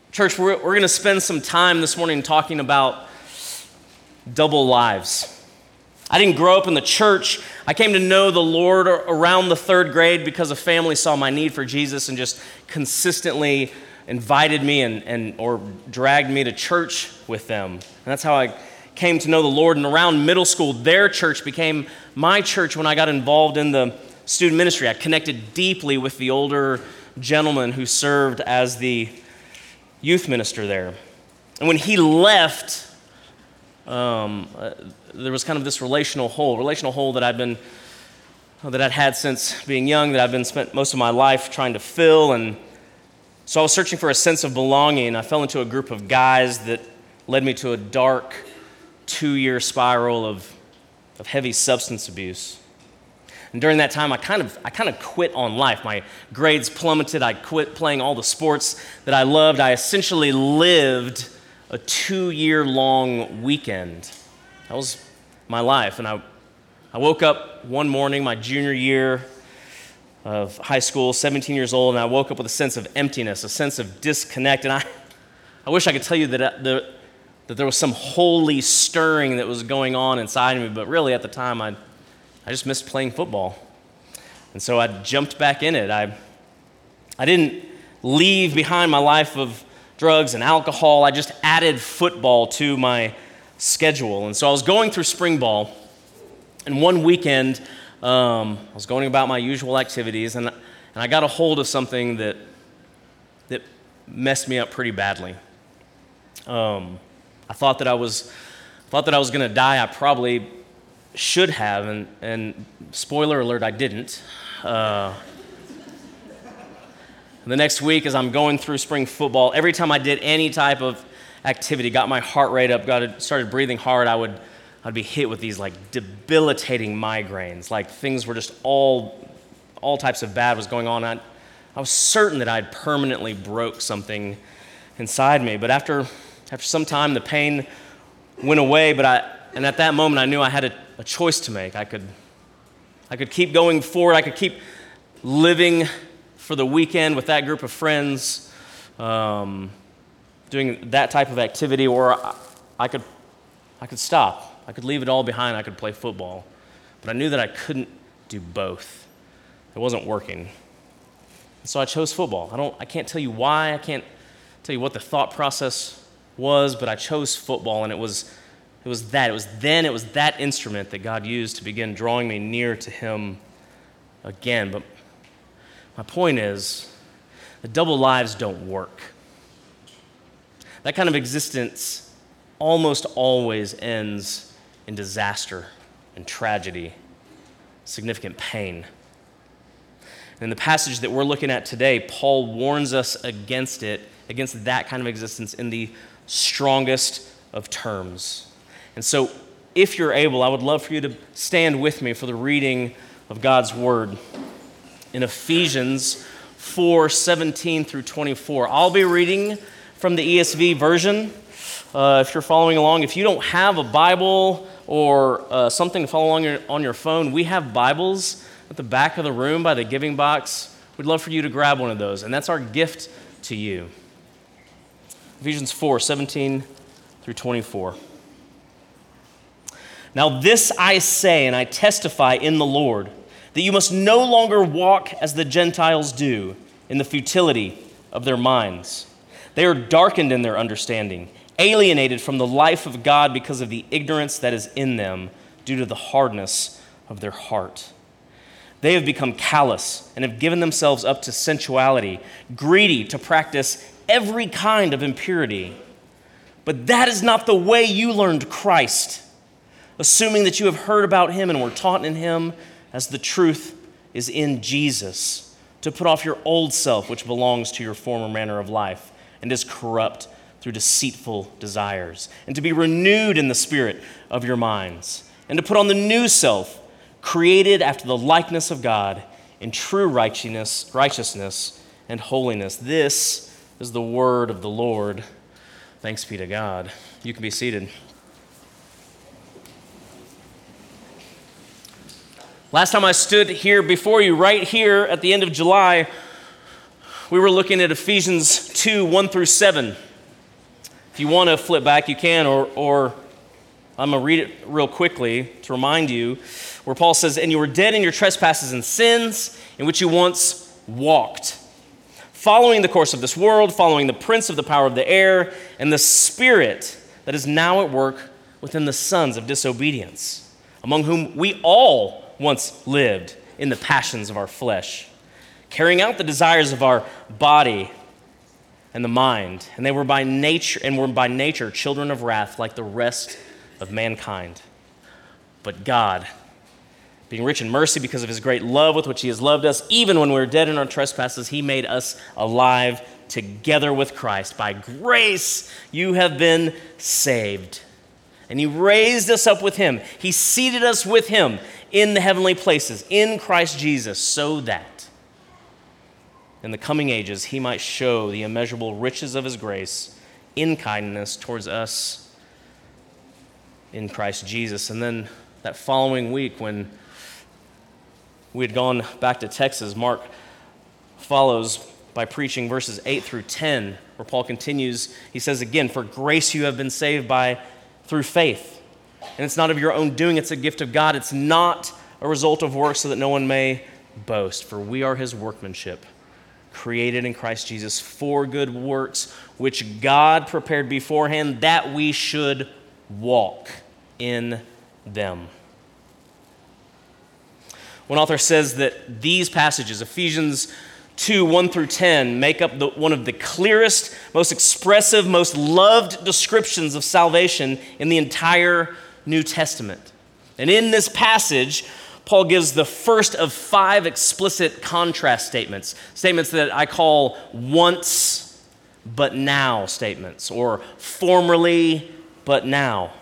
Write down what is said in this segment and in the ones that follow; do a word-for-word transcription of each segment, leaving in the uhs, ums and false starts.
Church, we're, we're going to spend some time this morning talking about double lives. I didn't grow up in the church. I came to know the Lord around the third grade because a family saw my need for Jesus and just consistently invited me and, and or dragged me to church with them. And that's how I came to know the Lord. And around middle school, their church became my church when I got involved in the student ministry. I connected deeply with the older gentleman who served as the youth minister there. And when he left, um, uh, there was kind of this relational hole, relational hole that I've been, that I'd had since being young, that I've been spent most of my life trying to fill. And so I was searching for a sense of belonging. I fell into a group of guys that led me to a dark two-year spiral of, of heavy substance abuse. And during that time, I kind of I kind of quit on life. My grades plummeted. I quit playing all the sports that I loved. I essentially lived a two-year-long weekend. That was my life. And I, I woke up one morning, my junior year of high school, seventeen years old, and I woke up with a sense of emptiness, a sense of disconnect. And I, I wish I could tell you that, I, the, that there was some holy stirring that was going on inside of me, but really at the time, I I just missed playing football. And so I jumped back in it. I, I didn't leave behind my life of drugs and alcohol. I just added football to my schedule. And so I was going through spring ball, and one weekend, um, I was going about my usual activities, and, and I got a hold of something that, that messed me up pretty badly. Um, I thought that I was, thought that I was going to die. I probably should have, and, and spoiler alert, I didn't. Uh, the next week, as I'm going through spring football, every time I did any type of activity, got my heart rate up, got started breathing hard, I would I'd be hit with these like debilitating migraines. Like things were just all all types of bad was going on. I, I was certain that I'd permanently broke something inside me. But after after some time, the pain went away. But I and at that moment, I knew I had a a choice to make. I could, I could keep going forward. I could keep living for the weekend with that group of friends, um, doing that type of activity, or I, I could, I could stop. I could leave it all behind. I could play football, but I knew that I couldn't do both. It wasn't working, so I chose football. I don't, I can't tell you why. I can't tell you what the thought process was, but I chose football, and it was. It was that. It was then, it was that instrument that God used to begin drawing me near to Him again. But my point is, the double lives don't work. That kind of existence almost always ends in disaster and tragedy, significant pain. And in the passage that we're looking at today, Paul warns us against it, against that kind of existence in the strongest of terms. And so, if you're able, I would love for you to stand with me for the reading of God's Word in Ephesians four, seventeen through twenty-four. I'll be reading from the E S V version. Uh, if you're following along, if you don't have a Bible or uh, something to follow along your, on your phone, we have Bibles at the back of the room by the giving box. We'd love for you to grab one of those, and that's our gift to you. Ephesians four, seventeen through twenty-four. Now this I say, and I testify in the Lord, that you must no longer walk as the Gentiles do, in the futility of their minds. They are darkened in their understanding, alienated from the life of God because of the ignorance that is in them due to the hardness of their heart. They have become callous and have given themselves up to sensuality, greedy to practice every kind of impurity. But that is not the way you learned Christ, assuming that you have heard about Him and were taught in Him as the truth is in Jesus, to put off your old self, which belongs to your former manner of life and is corrupt through deceitful desires, and to be renewed in the spirit of your minds, and to put on the new self, created after the likeness of God in true righteousness, righteousness and holiness. This is the word of the Lord. Thanks be to God. You can be seated. Last time I stood here before you, right here at the end of July, We were looking at Ephesians two, one through seven. If you want to flip back, you can, or, or I'm going to read it real quickly to remind you, where Paul says, "And you were dead in your trespasses and sins, in which you once walked, following the course of this world, following the prince of the power of the air, and the spirit that is now at work within the sons of disobedience, among whom we all once lived in the passions of our flesh, carrying out the desires of our body and the mind, and they were by nature and were by nature children of wrath like the rest of mankind. But God, being rich in mercy because of his great love with which he has loved us, even when we were dead in our trespasses, he made us alive together with Christ. By grace you have been saved. And he raised us up with him. He seated us with him in the heavenly places, in Christ Jesus, so that in the coming ages he might show the immeasurable riches of his grace in kindness towards us in Christ Jesus." And then that following week, when we had gone back to Texas, Mark follows by preaching verses eight through ten, where Paul continues. He says again, "For grace you have been saved by through faith. And it's not of your own doing, it's a gift of God. It's not a result of works so that no one may boast. For we are his workmanship, created in Christ Jesus for good works, which God prepared beforehand that we should walk in them." One author says that these passages, Ephesians two, one through ten, make up the, one of the clearest, most expressive, most loved descriptions of salvation in the entire New Testament. And in this passage, Paul gives the first of five explicit contrast statements, statements that I call once but now statements, or formerly but now.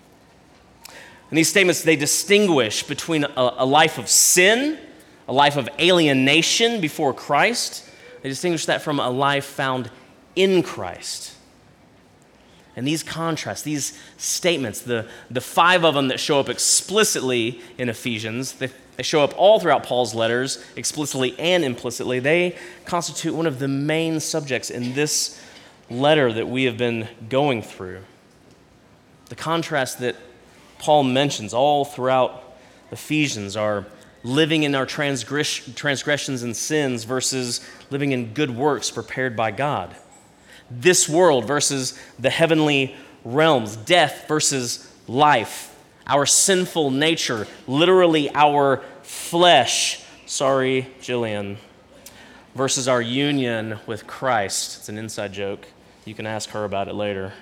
And these statements, they distinguish between a, a life of sin, a life of alienation before Christ. They distinguish that from a life found in Christ. And these contrasts, these statements, the, the five of them that show up explicitly in Ephesians, they, they show up all throughout Paul's letters, explicitly and implicitly. They constitute one of the main subjects in this letter that we have been going through. The contrast that Paul mentions all throughout Ephesians are living in our transgress- transgressions and sins versus living in good works prepared by God. This world versus the heavenly realms. Death versus life. Our sinful nature, literally our flesh. Sorry, Jillian. Versus our union with Christ. It's an inside joke. You can ask her about it later.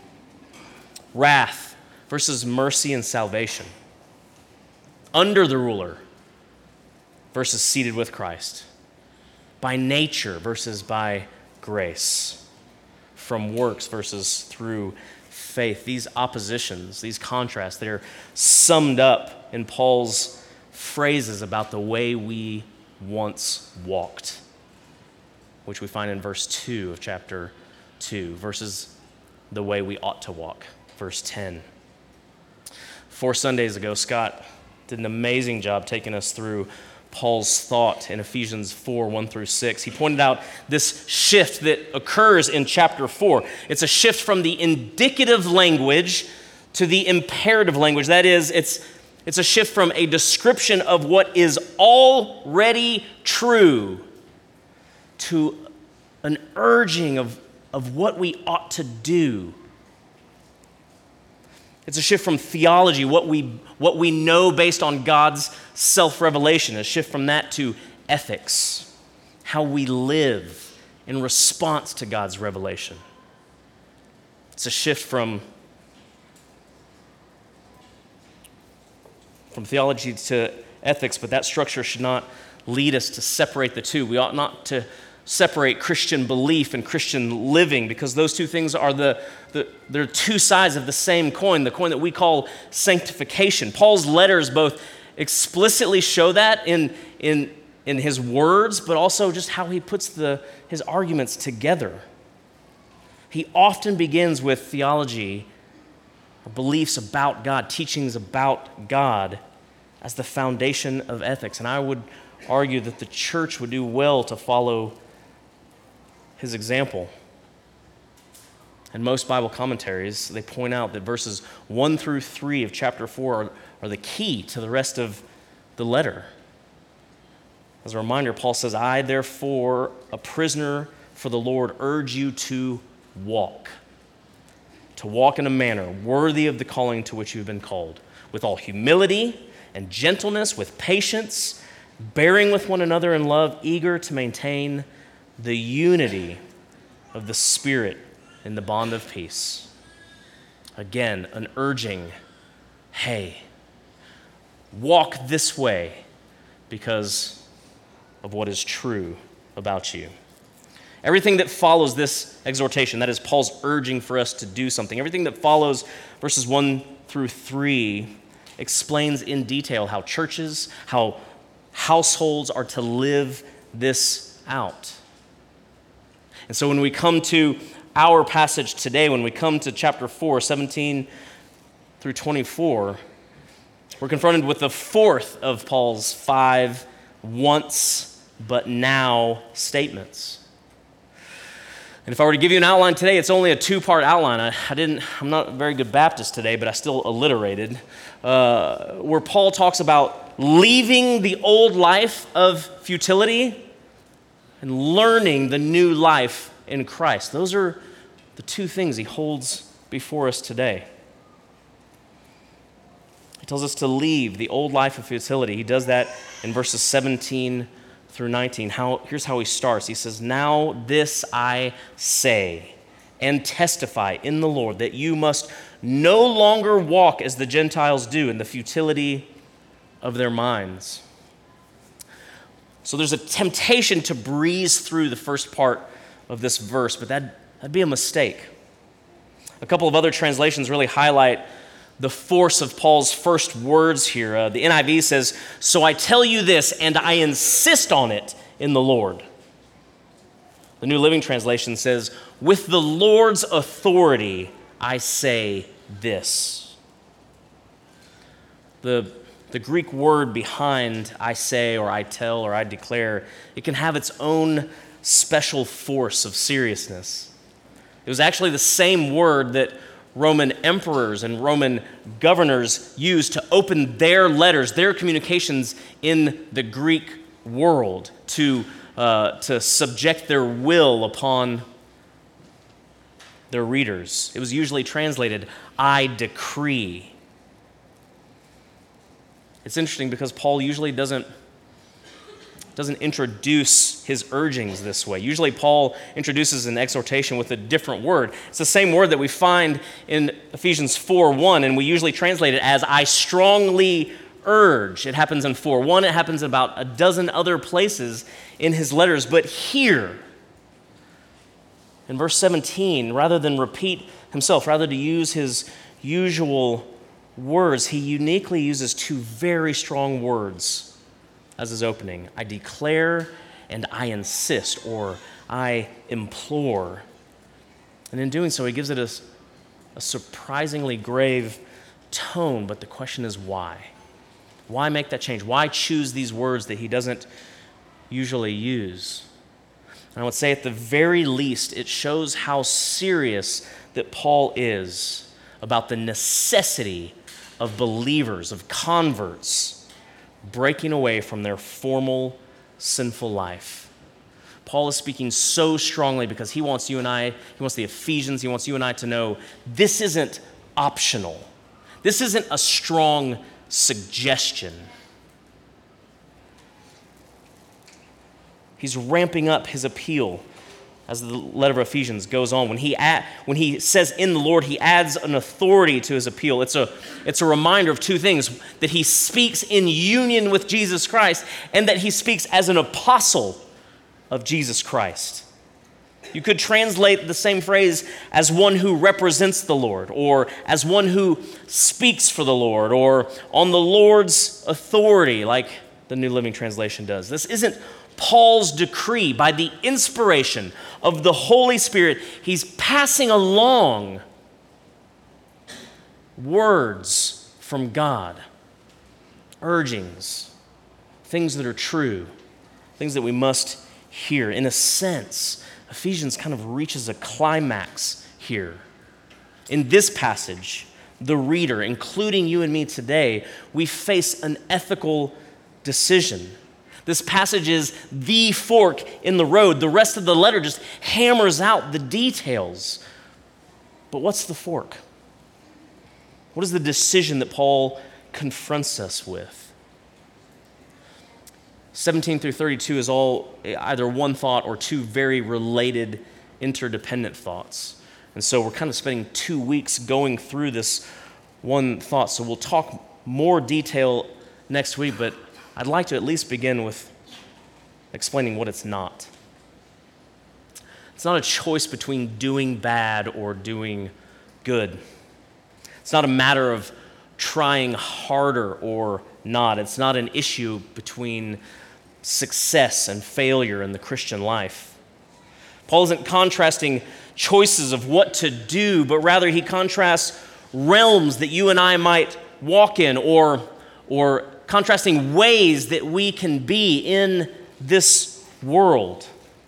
Wrath versus mercy and salvation. Under the ruler versus seated with Christ. By nature versus by grace. From works versus through faith. These oppositions, these contrasts, they're summed up in Paul's phrases about the way we once walked, which we find in verse two of chapter two, versus the way we ought to walk, verse ten. Four Sundays ago, Scott did an amazing job taking us through Paul's thought in Ephesians four, one through six. He pointed out this shift that occurs in chapter four. It's a shift from the indicative language to the imperative language. That is, it's, it's a shift from a description of what is already true to an urging of, of what we ought to do. It's a shift from theology, what we, what we know based on God's self-revelation, a shift from that to ethics, how we live in response to God's revelation. It's a shift from, from theology to ethics, but that structure should not lead us to separate the two. We ought not to separate Christian belief and Christian living, because those two things are the, the they're two sides of the same coin, the coin that we call sanctification. Paul's letters both explicitly show that in, in, in his words, but also just how he puts the, his arguments together. He often begins with theology or beliefs about God, teachings about God as the foundation of ethics. And I would argue that the church would do well to follow his example. And most Bible commentaries, they point out that verses one through three of chapter four are, are the key to the rest of the letter. As a reminder, Paul says, I, therefore, a prisoner for the Lord, urge you to walk. To walk in a manner worthy of the calling to which you have been called, with all humility and gentleness, with patience, bearing with one another in love, eager to maintain the unity of the Spirit in the bond of peace. Again, an urging, hey, walk this way because of what is true about you. Everything that follows this exhortation, that is Paul's urging for us to do something, everything that follows verses one through three explains in detail how churches, how households are to live this out. And so when we come to our passage today, when we come to chapter four, seventeen through twenty-four, we're confronted with the fourth of Paul's five once but now statements. And if I were to give you an outline today, it's only a two-part outline. I, I didn't, I'm not a very good Baptist today, but I still alliterated. Uh, where Paul talks about leaving the old life of futility and learning the new life in Christ. Those are the two things he holds before us today. He tells us to leave the old life of futility. He does that in verses seventeen through nineteen. How, here's how he starts. He says, now this I say and testify in the Lord, that you must no longer walk as the Gentiles do in the futility of their minds. So there's a temptation to breeze through the first part of this verse, but that'd, that'd be a mistake. A couple of other translations really highlight the force of Paul's first words here. Uh, the N I V says, so I tell you this, and I insist on it in the Lord. The New Living Translation says, with the Lord's authority, I say this. The, the Greek word behind I say or I tell or I declare, it can have its own special force of seriousness. It was actually the same word that Roman emperors and Roman governors used to open their letters, their communications in the Greek world, to, uh, to subject their will upon their readers. It was usually translated, I decree. It's interesting because Paul usually doesn't doesn't introduce his urgings this way. Usually Paul introduces an exhortation with a different word. It's the same word that we find in Ephesians four one, and we usually translate it as I strongly urge. It happens in four one. It happens in about a dozen other places in his letters. But here, in verse seventeen, rather than repeat himself, rather to use his usual words, he uniquely uses two very strong words as his opening. I declare and I insist, or I implore. And in doing so, he gives it a, a surprisingly grave tone, but the question is why? Why make that change? Why choose these words that he doesn't usually use? And I would say at the very least, it shows how serious that Paul is about the necessity of believers, of converts, breaking away from their formal sinful life. Paul is speaking so strongly because he wants you and I, he wants the Ephesians, he wants you and I to know this isn't optional. This isn't a strong suggestion. He's ramping up his appeal as the letter of Ephesians goes on. When he add, when he says in the Lord, he adds an authority to his appeal. It's a, it's a reminder of two things, that he speaks in union with Jesus Christ and that he speaks as an apostle of Jesus Christ. You could translate the same phrase as one who represents the Lord, or as one who speaks for the Lord, or on the Lord's authority, like the New Living Translation does. This isn't Paul's decree. By the inspiration of the Holy Spirit, he's passing along words from God, urgings, things that are true, things that we must hear. In a sense, Ephesians kind of reaches a climax here. In this passage, the reader, including you and me today, we face an ethical decision. This passage is the fork in the road. The rest of the letter just hammers out the details. But what's the fork? What is the decision that Paul confronts us with? seventeen through thirty-two is all either one thought or two very related, interdependent thoughts. And so we're kind of spending two weeks going through this one thought. So we'll talk more detail next week, but I'd like to at least begin with explaining what it's not. It's not a choice between doing bad or doing good. It's not a matter of trying harder or not. It's not an issue between success and failure in the Christian life. Paul isn't contrasting choices of what to do, but rather he contrasts realms that you and I might walk in, or, or contrasting ways that we can be in this world.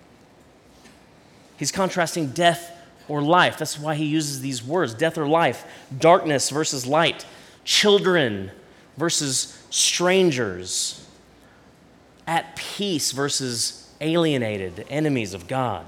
He's contrasting death or life. That's why he uses these words, death or life, darkness versus light, children versus strangers, at peace versus alienated, enemies of God.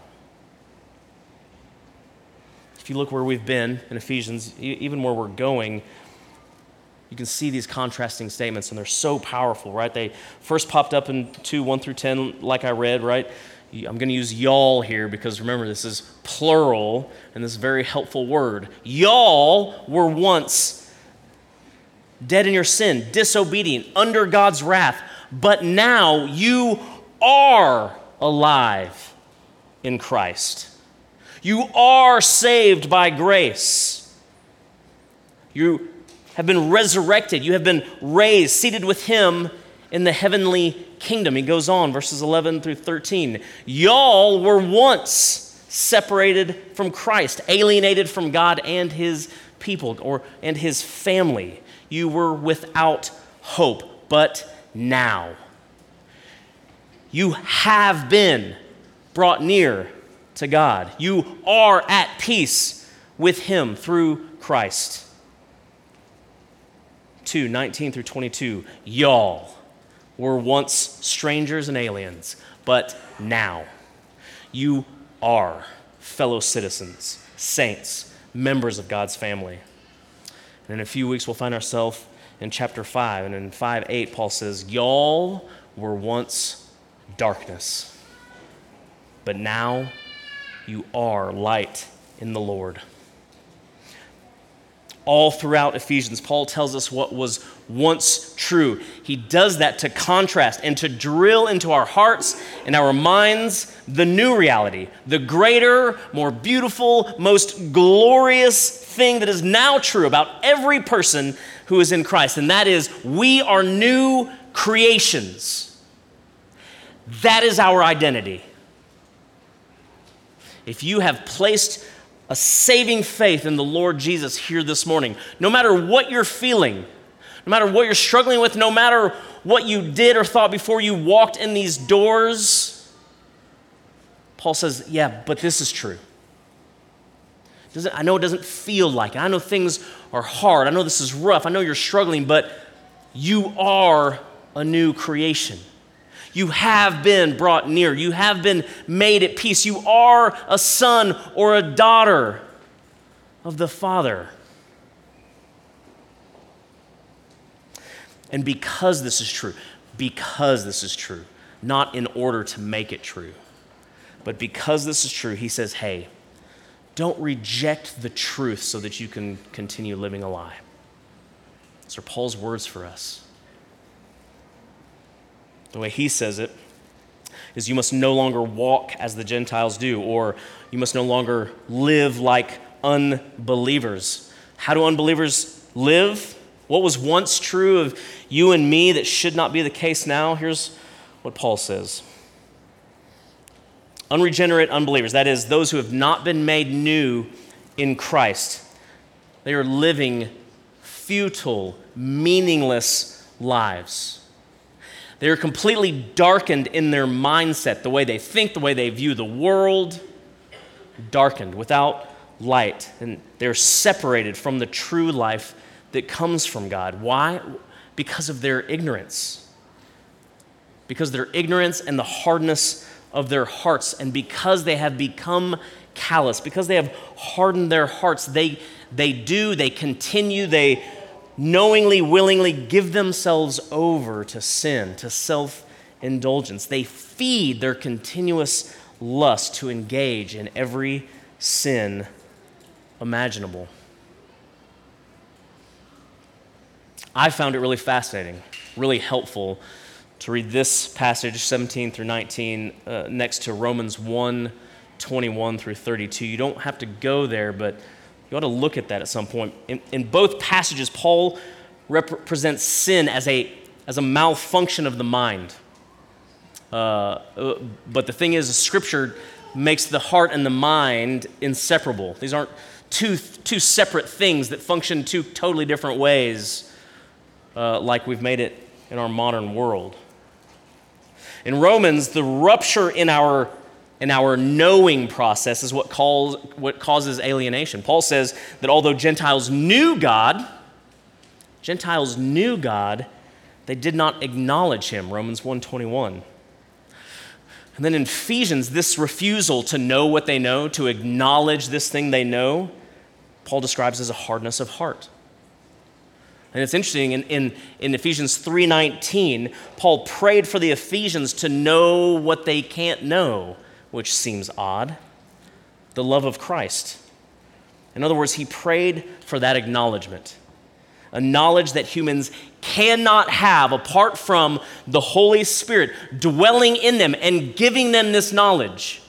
If you look where we've been in Ephesians, even where we're going, you can see these contrasting statements, and they're so powerful, right? They first popped up in two, one through ten, like I read, right? I'm going to use y'all here because remember, this is plural, and this is a very helpful word. Y'all were once dead in your sin, disobedient, under God's wrath, but now you are alive in Christ. You are saved by grace. You have been resurrected. You have been raised, seated with him in the heavenly kingdom. He goes on, verses eleven through thirteen. Y'all were once separated from Christ, alienated from God and his people, or and his family. You were without hope, but now you have been brought near to God. You are at peace with him through Christ. two, nineteen through twenty-two. Y'all were once strangers and aliens, but now you are fellow citizens, saints, members of God's family. And in a few weeks, we'll find ourselves in chapter five. And in five eight, Paul says, y'all were once darkness, but now you are light in the Lord. All throughout Ephesians, Paul tells us what was once true. He does that to contrast and to drill into our hearts and our minds the new reality, the greater, more beautiful, most glorious thing that is now true about every person who is in Christ, and that is we are new creations. That is our identity. If you have placed a saving faith in the Lord Jesus here this morning, no matter what you're feeling, no matter what you're struggling with, no matter what you did or thought before you walked in these doors, Paul says, yeah, but this is true. Doesn't, I know it doesn't feel like it. I know things are hard. I know this is rough. I know you're struggling, but you are a new creation. You have been brought near. You have been made at peace. You are a son or a daughter of the Father. And because this is true, because this is true, not in order to make it true, but because this is true, he says, hey, don't reject the truth so that you can continue living a lie. Those are Paul's words for us. The way he says it is you must no longer walk as the Gentiles do, or you must no longer live like unbelievers. How do unbelievers live? What was once true of you and me that should not be the case now? Here's what Paul says. Unregenerate unbelievers, that is, those who have not been made new in Christ, they are living futile, meaningless lives. They are completely darkened in their mindset, the way they think, the way they view the world. darkened, without light, and they're separated from the true life that comes from God. Why? Because of their ignorance. Because of their ignorance and the hardness of their hearts, and because they have become callous, because they have hardened their hearts, they, they do, they continue, they knowingly, willingly give themselves over to sin, to self-indulgence. They feed their continuous lust to engage in every sin imaginable. I found it really fascinating, really helpful to read this passage, seventeen through nineteen, uh, next to Romans one, twenty-one through thirty-two. You don't have to go there, but you ought to look at that at some point. In, in both passages, Paul represents sin as a, as a malfunction of the mind. Uh, but the thing is, Scripture makes the heart and the mind inseparable. These aren't two, two separate things that function two totally different ways, uh, like we've made it in our modern world. In Romans, the rupture in our in our knowing process is what calls what causes alienation. Paul says that although Gentiles knew God, Gentiles knew God, they did not acknowledge him. Romans one twenty-one. And then in Ephesians, this refusal to know what they know, to acknowledge this thing they know, Paul describes as a hardness of heart. And it's interesting, in, in, in Ephesians three nineteen, Paul prayed for the Ephesians to know what they can't know, which seems odd, the love of Christ. In other words, he prayed for that acknowledgement, a knowledge that humans cannot have apart from the Holy Spirit dwelling in them and giving them this knowledge.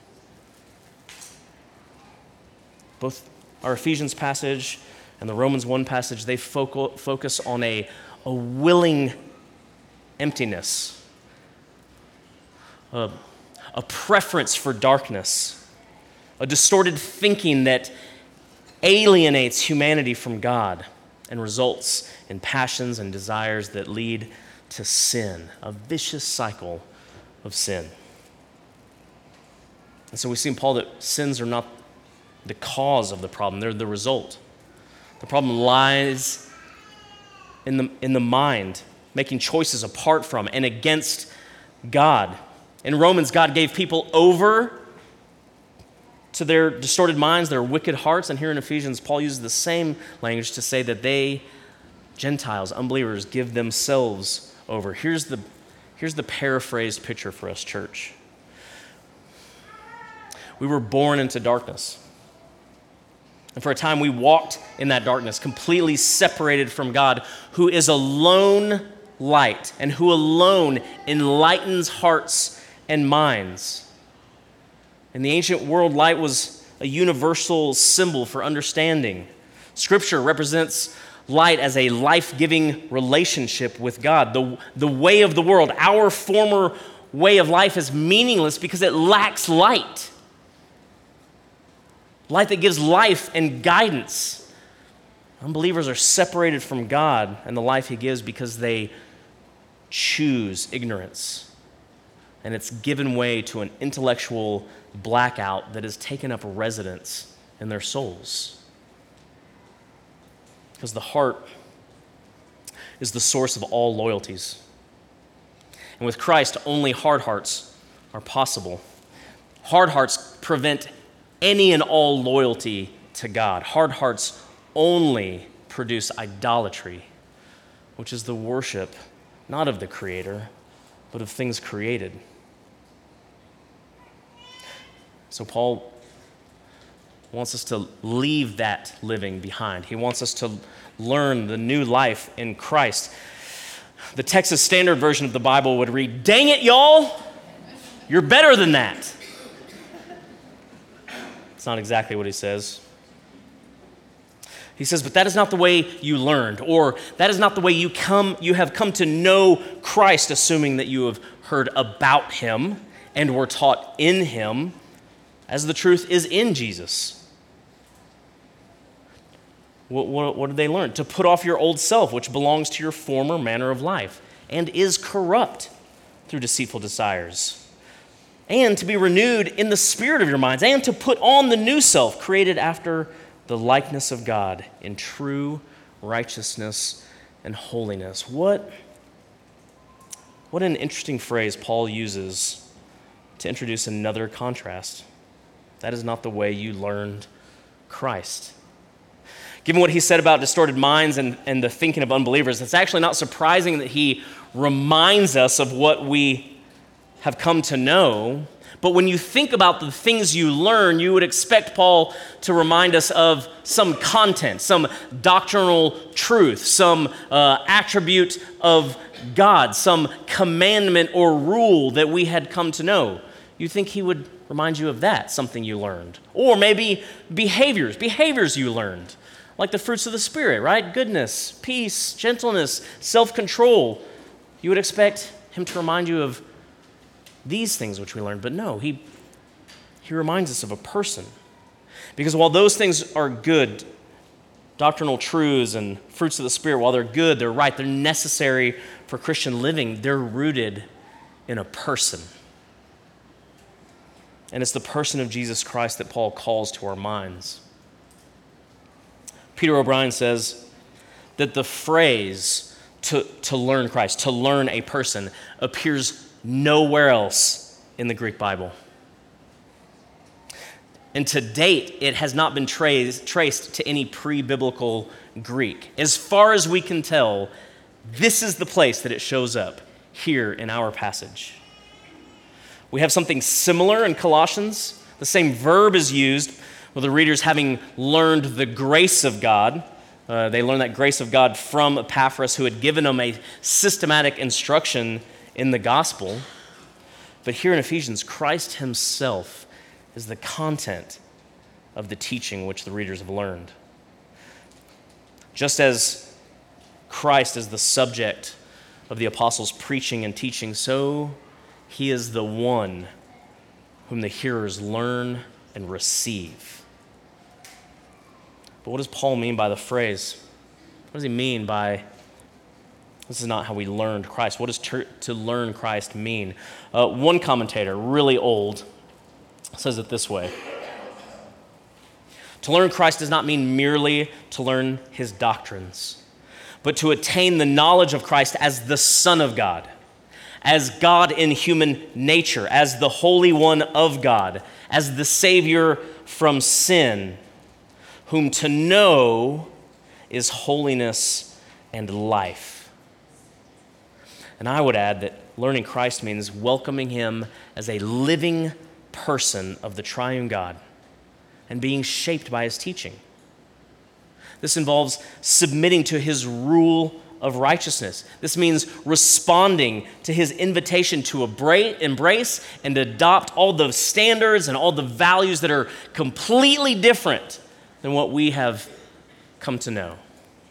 Both our Ephesians passage and the Romans one passage, they focal, focus on a, a willing emptiness, a, a preference for darkness, a distorted thinking that alienates humanity from God and results in passions and desires that lead to sin, a vicious cycle of sin. And so we see in Paul that sins are not the cause of the problem, they're the result. The problem lies in the, in the mind, making choices apart from and against God. In Romans, God gave people over to their distorted minds, their wicked hearts. And here in Ephesians, Paul uses the same language to say that they, Gentiles, unbelievers, give themselves over. Here's the, here's the paraphrased picture for us, church. We were born into darkness. And for a time, we walked in that darkness, completely separated from God, who is alone light and who alone enlightens hearts and minds. In the ancient world, light was a universal symbol for understanding. Scripture represents light as a life-giving relationship with God. The, the way of the world, our former way of life, is meaningless because it lacks light. Light that gives life and guidance. Unbelievers are separated from God and the life he gives because they choose ignorance. And it's given way to an intellectual blackout that has taken up residence in their souls. Because the heart is the source of all loyalties. And with Christ, only hard hearts are possible. Hard hearts prevent any and all loyalty to God. Hard hearts only produce idolatry, which is the worship not of the Creator, but of things created. So Paul wants us to leave that living behind. He wants us to learn the new life in Christ. The Texas Standard Version of the Bible would read, "Dang it, y'all, you're better than that." It's not exactly what he says. He says, but that is not the way you learned, or that is not the way you come. You have come to know Christ, assuming that you have heard about him and were taught in him, as the truth is in Jesus. What, what, what did they learn? To put off your old self, which belongs to your former manner of life and is corrupt through deceitful desires. and to be renewed in the spirit of your minds, and to put on the new self, created after the likeness of God in true righteousness and holiness. What, what an interesting phrase Paul uses to introduce another contrast. That is not the way you learned Christ. Given what he said about distorted minds and, and the thinking of unbelievers, it's actually not surprising that he reminds us of what we have come to know. But when you think about the things you learn, you would expect Paul to remind us of some content, some doctrinal truth, some uh, attribute of God, some commandment or rule that we had come to know. You think he would remind you of that, something you learned. Or maybe behaviors, behaviors you learned, like the fruits of the Spirit, right? Goodness, peace, gentleness, self-control. You would expect him to remind you of these things which we learned, but no, he, he reminds us of a person. Because while those things are good, doctrinal truths and fruits of the Spirit, while they're good, they're right, they're necessary for Christian living, they're rooted in a person. And it's the person of Jesus Christ that Paul calls to our minds. Peter O'Brien says that the phrase to, to learn Christ, to learn a person, appears nowhere else in the Greek Bible. And to date, it has not been traced, traced to any pre-biblical Greek. As far as we can tell, this is the place that it shows up here in our passage. We have something similar in Colossians. The same verb is used with the readers having learned the grace of God. Uh, they learned that grace of God from Epaphras, who had given them a systematic instruction in the gospel. But here in Ephesians, Christ himself is the content of the teaching which the readers have learned. Just as Christ is the subject of the apostles' preaching and teaching, so he is the one whom the hearers learn and receive. But what does Paul mean by the phrase? What does he mean by, this is not how we learned Christ? What does ter- to learn Christ mean? Uh, one commentator, really old, says it this way. To learn Christ does not mean merely to learn his doctrines, but to attain the knowledge of Christ as the Son of God, as God in human nature, as the Holy One of God, as the Savior from sin, whom to know is holiness and life. And I would add that learning Christ means welcoming him as a living person of the triune God and being shaped by his teaching. This involves submitting to his rule of righteousness. This means responding to his invitation to embrace and adopt all the standards and all the values that are completely different than what we have come to know.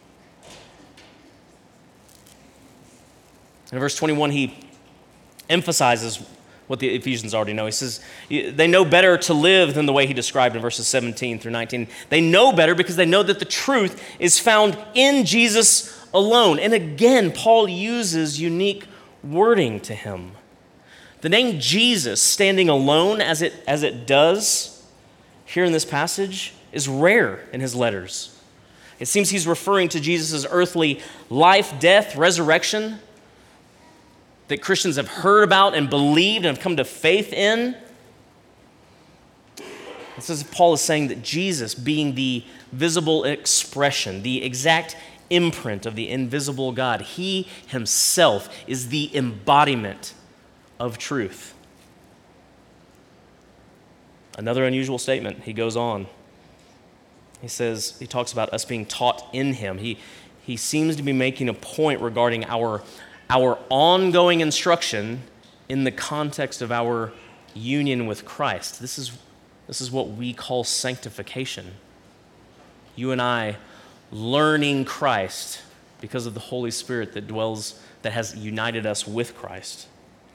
In verse twenty-one, he emphasizes what the Ephesians already know. He says they know better to live than the way he described in verses seventeen through nineteen. They know better because they know that the truth is found in Jesus alone. And again, Paul uses unique wording to him. The name Jesus, standing alone as it, as it does here in this passage, is rare in his letters. It seems he's referring to Jesus' earthly life, death, resurrection that Christians have heard about and believed and have come to faith in. It's as if Paul is saying that Jesus, being the visible expression, the exact imprint of the invisible God, he himself is the embodiment of truth. Another unusual statement. He goes on. He says, he talks about us being taught in him. He, he seems to be making a point regarding our, our ongoing instruction in the context of our union with Christ. This is, this is what we call sanctification. You and I learning Christ because of the Holy Spirit that dwells, that has united us with Christ.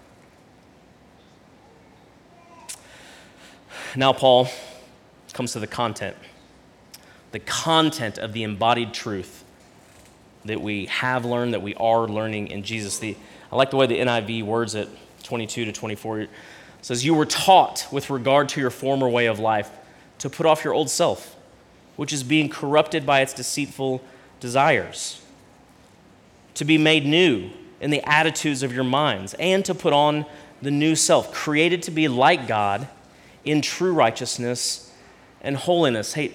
Now Paul comes to the content. The content of the embodied truth that we have learned, that we are learning in Jesus. The, I like the way the N I V words it, twenty-two to twenty-four. It says, you were taught with regard to your former way of life to put off your old self, which is being corrupted by its deceitful desires, to be made new in the attitudes of your minds, and to put on the new self, created to be like God in true righteousness and holiness. Hey,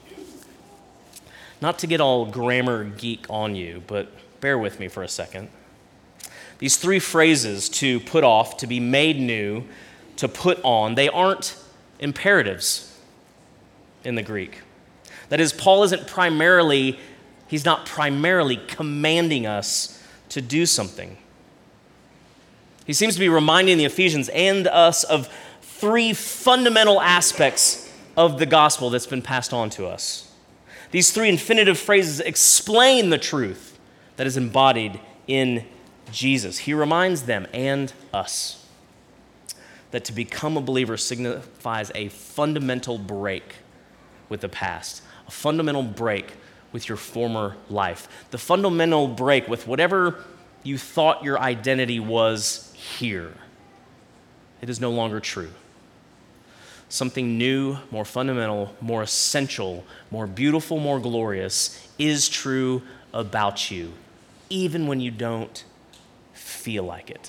not to get all grammar geek on you, but bear with me for a second. These three phrases, to put off, to be made new, to put on, they aren't imperatives in the Greek. That is, Paul isn't primarily, he's not primarily commanding us to do something. He seems to be reminding the Ephesians and us of three fundamental aspects of the gospel that's been passed on to us. These three infinitive phrases explain the truth that is embodied in Jesus. He reminds them and us that to become a believer signifies a fundamental break with the past, a fundamental break with your former life, the fundamental break with whatever you thought your identity was here. It is no longer true. Something new, more fundamental, more essential, more beautiful, more glorious is true about you, even when you don't feel like it.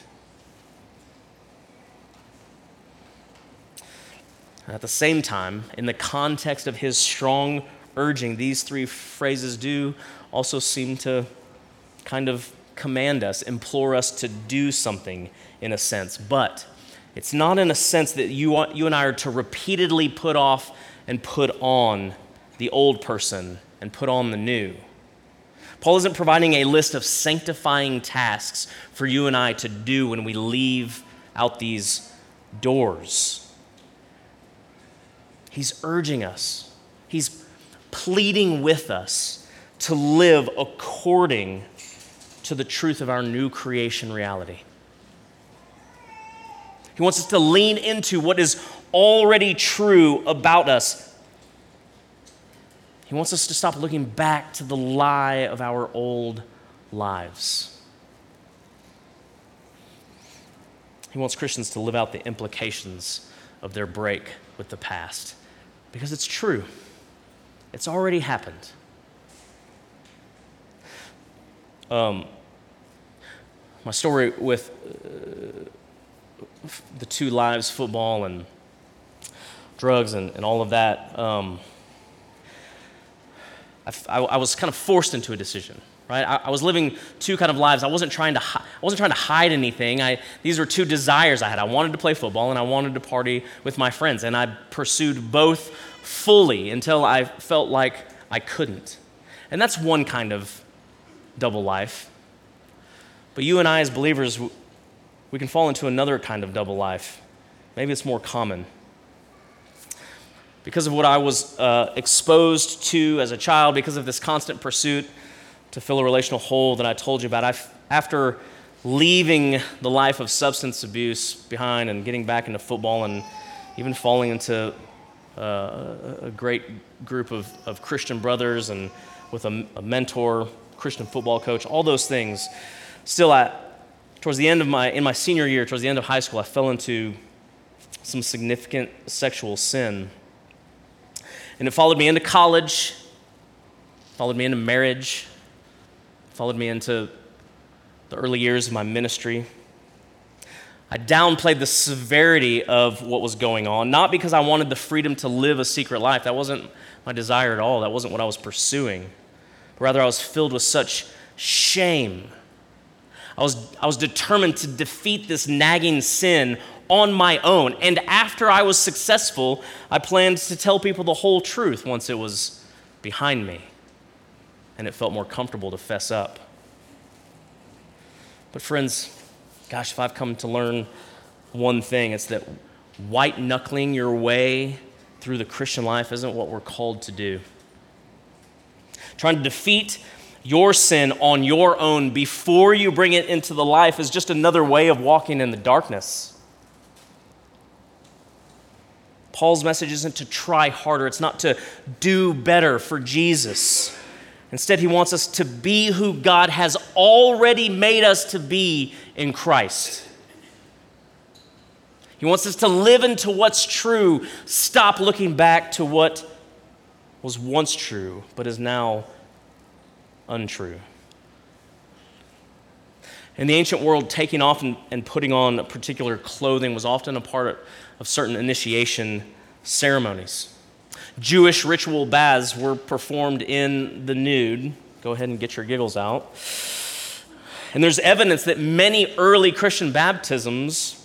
At the same time, in the context of his strong urging, these three phrases do also seem to kind of command us, implore us to do something in a sense. But it's not in a sense that you, want, you and I are to repeatedly put off and put on the old person and put on the new. Paul isn't providing a list of sanctifying tasks for you and I to do when we leave out these doors. He's urging us. He's pleading with us to live according to the truth of our new creation reality. He wants us to lean into what is already true about us. He wants us to stop looking back to the lie of our old lives. He wants Christians to live out the implications of their break with the past, because it's true. It's already happened. Um, my story with uh, the two lives, football and drugs and, and all of that, um, I, I, I was kind of forced into a decision, right? I, I was living two kind of lives. I wasn't trying to hi- I wasn't trying to hide anything. I, these were two desires I had. I wanted to play football and I wanted to party with my friends, and I pursued both fully until I felt like I couldn't. And that's one kind of double life. But you and I as believers, we can fall into another kind of double life. Maybe it's more common. Because of what I was uh, exposed to as a child, because of this constant pursuit to fill a relational hole that I told you about, I, after leaving the life of substance abuse behind and getting back into football and even falling into uh, a great group of, of Christian brothers and with a, a mentor, Christian football coach, all those things, still at, towards the end of my, in my senior year, towards the end of high school, I fell into some significant sexual sin. And it followed me into college, followed me into marriage, followed me into the early years of my ministry. I downplayed the severity of what was going on, not because I wanted the freedom to live a secret life. That wasn't my desire at all. That wasn't what I was pursuing. But rather, I was filled with such shame. I was, I was determined to defeat this nagging sin on my own. And after I was successful, I planned to tell people the whole truth once it was behind me and it felt more comfortable to fess up. But friends, gosh, if I've come to learn one thing, it's that white-knuckling your way through the Christian life isn't what we're called to do. Trying to defeat your sin on your own before you bring it into the life is just another way of walking in the darkness. Paul's message isn't to try harder. It's not to do better for Jesus. Instead, he wants us to be who God has already made us to be in Christ. He wants us to live into what's true, stop looking back to what was once true, but is now untrue. In the ancient world, taking off and, and putting on particular clothing was often a part of, of certain initiation ceremonies. Jewish ritual baths were performed in the nude. Go ahead and get your giggles out. And there's evidence that many early Christian baptisms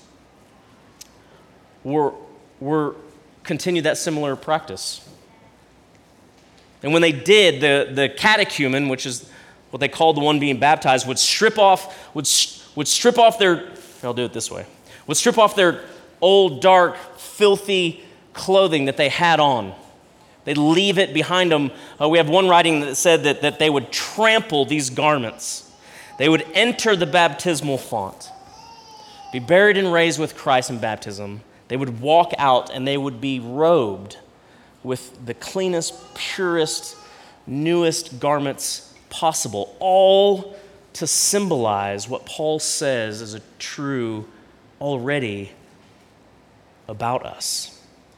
were, were continued that similar practice. And when they did, the, the catechumen, which is what they called the one being baptized, would strip off, would, would strip off their, I'll do it this way, would strip off their old, dark, filthy clothing that they had on. They'd leave it behind them. Uh, we have one writing that said that, that they would trample these garments. They would enter the baptismal font, be buried and raised with Christ in baptism. They would walk out and they would be robed with the cleanest, purest, newest garments possible, all to symbolize what Paul says is a true already about us.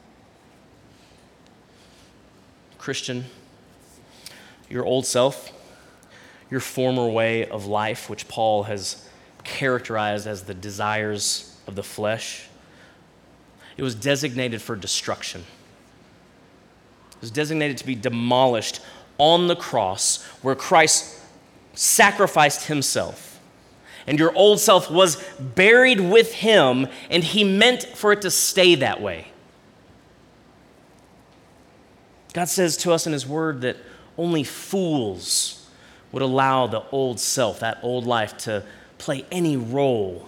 Christian, your old self, your former way of life, which Paul has characterized as the desires of the flesh, it was designated for destruction. It was designated to be demolished on the cross where Christ sacrificed himself. And your old self was buried with him, and he meant for it to stay that way. God says to us in his word that only fools would allow the old self, that old life, to play any role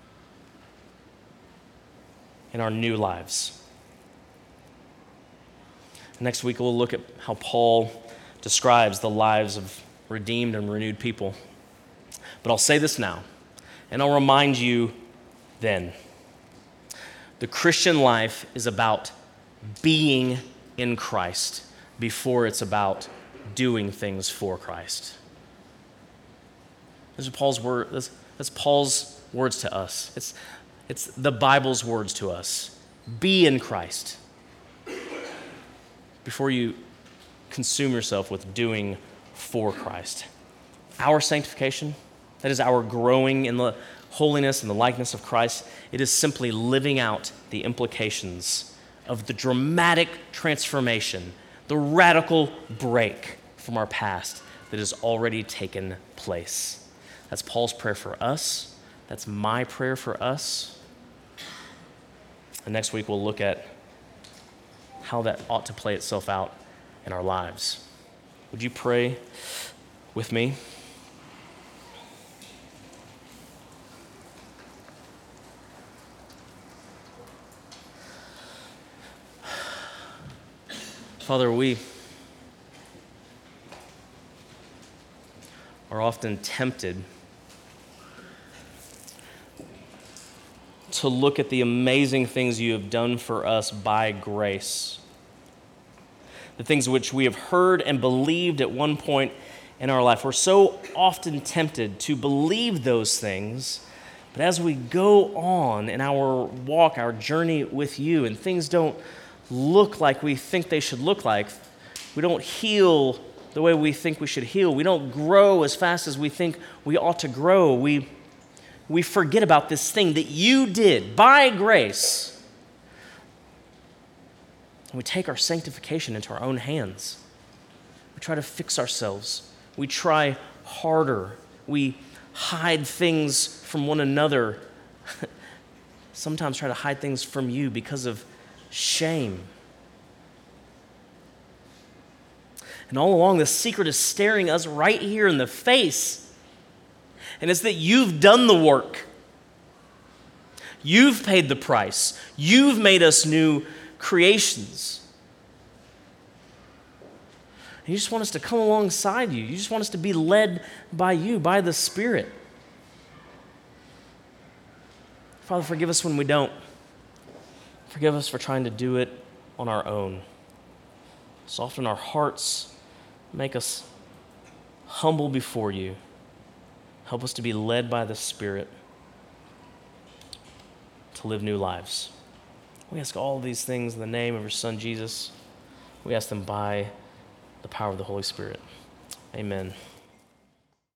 in our new lives. Next week, we'll look at how Paul describes the lives of redeemed and renewed people. But I'll say this now, and I'll remind you then. The Christian life is about being in Christ before it's about doing things for Christ. Those are Paul's word. That's, that's Paul's words to us. It's, it's the Bible's words to us. Be in Christ before you consume yourself with doing for Christ. Our sanctification, that is our growing in the holiness and the likeness of Christ, it is simply living out the implications of the dramatic transformation, the radical break from our past that has already taken place. That's Paul's prayer for us. That's my prayer for us. And next week we'll look at how that ought to play itself out in our lives. Would you pray with me? Father, we are often tempted to look at the amazing things you have done for us by grace, the things which we have heard and believed at one point in our life. We're so often tempted to believe those things, but as we go on in our walk, our journey with you, and things don't look like we think they should look like, we don't heal the way we think we should heal, we don't grow as fast as we think we ought to grow, we, we forget about this thing that you did by grace. And we take our sanctification into our own hands. We try to fix ourselves. We try harder. We hide things from one another. Sometimes try to hide things from you because of shame. And all along, the secret is staring us right here in the face. And it's that you've done the work. You've paid the price. You've made us new creations. And you just want us to come alongside you. You just want us to be led by you, by the Spirit. Father, forgive us when we don't. Forgive us for trying to do it on our own. Soften our hearts. Make us humble before you. Help us to be led by the Spirit. to live new lives. We ask all of these things in the name of your Son, Jesus. We ask them by the power of the Holy Spirit. Amen.